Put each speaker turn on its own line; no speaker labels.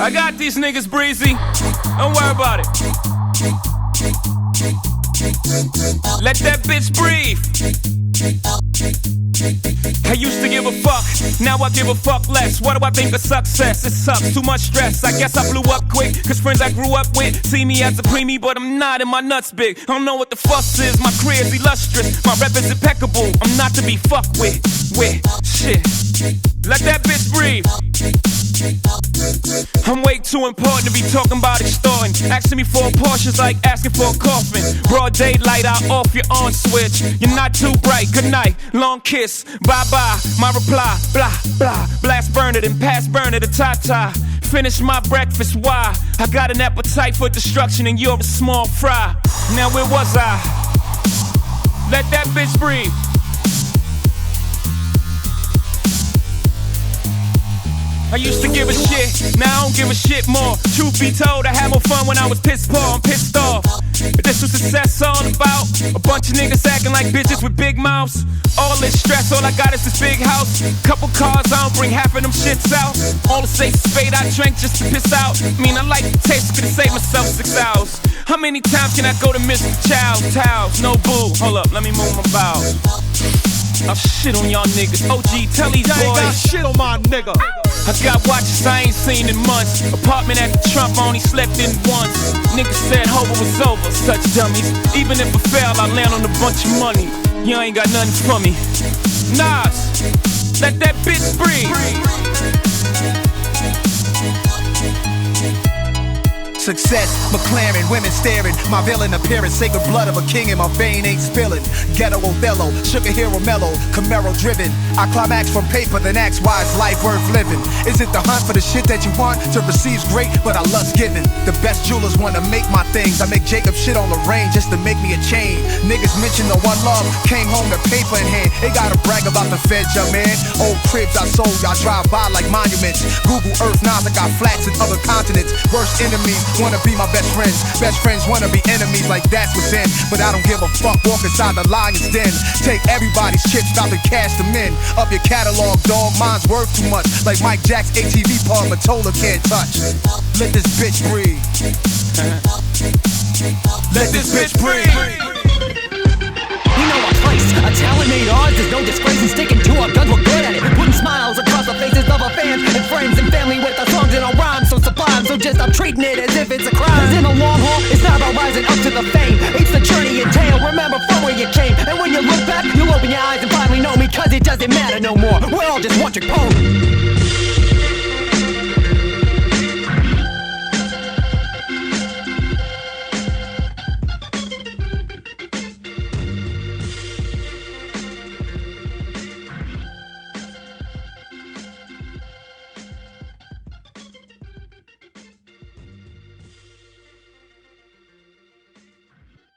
I got these niggas, Breezy. Don't worry about it. Let that bitch breathe. I used to give a fuck, now I give a fuck less. What do I think of success? It sucks, too much stress. I guess I blew up quick, cause friends I grew up with see me as a preemie, but I'm not, and my nuts big. I don't know what the fuss is, my career's illustrious. My rep is impeccable, I'm not to be fucked with. Shit, let that bitch breathe. I'm way too important to be talking about extorting. Asking me for a Porsche's like asking for a coffin. Broad daylight, I'll off your on switch. You're not too bright, good night, long kiss, bye-bye. My reply, blah, blah. Blast burner, then pass burner to Tata. Finish my breakfast, why? I got an appetite for destruction and you're a small fry. Now where was I? Let that bitch breathe. I used to give a shit, now I don't give a shit more. Truth be told, I had more fun when I was pissed poor, I'm pissed off. This was success all about a bunch of niggas acting like bitches with big mouths. All this stress, all I got is this big house. Couple cars, I don't bring half of them shits out. All the safe spade I drank just to piss out. I mean, I like the taste, could save myself 6 hours. How many times can I go to Mr. Child's house? No boo, hold up, let me move my bowels. I'll shit on y'all niggas. OG, tell these boys.
Ain't got shit on my nigga.
I got watches I ain't seen in months. Apartment at the Trump, I only slept in once. Niggas said hope it was over, such dummies. Even if I fail, I land on a bunch of money. You ain't got nothing for me. Nas, let that bitch breathe.
Success, McLaren, women staring. My villain appearance, sacred blood of a king in my vein ain't spilling. Ghetto Othello, sugar hero mellow, Camaro driven. I climax from paper, then ask why is life worth living? Is it the hunt for the shit that you want? To receive's great, but I lust giving. The best jewelers wanna make my things. I make Jacob shit on Lorraine just to make me a chain. Niggas mention the one love, came home to paper in hand. They gotta brag about the feds, young man. Old cribs I sold, I drive by like monuments. Google Earth, Nas, I got flats in other continents. Worst enemies wanna be my best friends wanna be enemies, like that's what's in. But I don't give a fuck, walk inside the lion's den. Take everybody's chips, stop and cash them in. Up your catalog, dog, mine's worth too much. Like Mike Jack's ATV pub, Matola can't touch. Let this bitch breathe. Let this bitch breathe.
We know our place, a talent made ours. There's no disgrace in sticking to our guns, we're good at it. Putting smiles across the faces of our fans and friends and family with our songs and our rhymes so sublime. So just stop treating it as if it's a crime. 'Cause in the long haul, it's not about rising up to the fame. It's the journey you entail, remember from where you came. And when you look back, you'll open your eyes and finally know me. 'Cause it doesn't matter no more, we're all just one trick pony.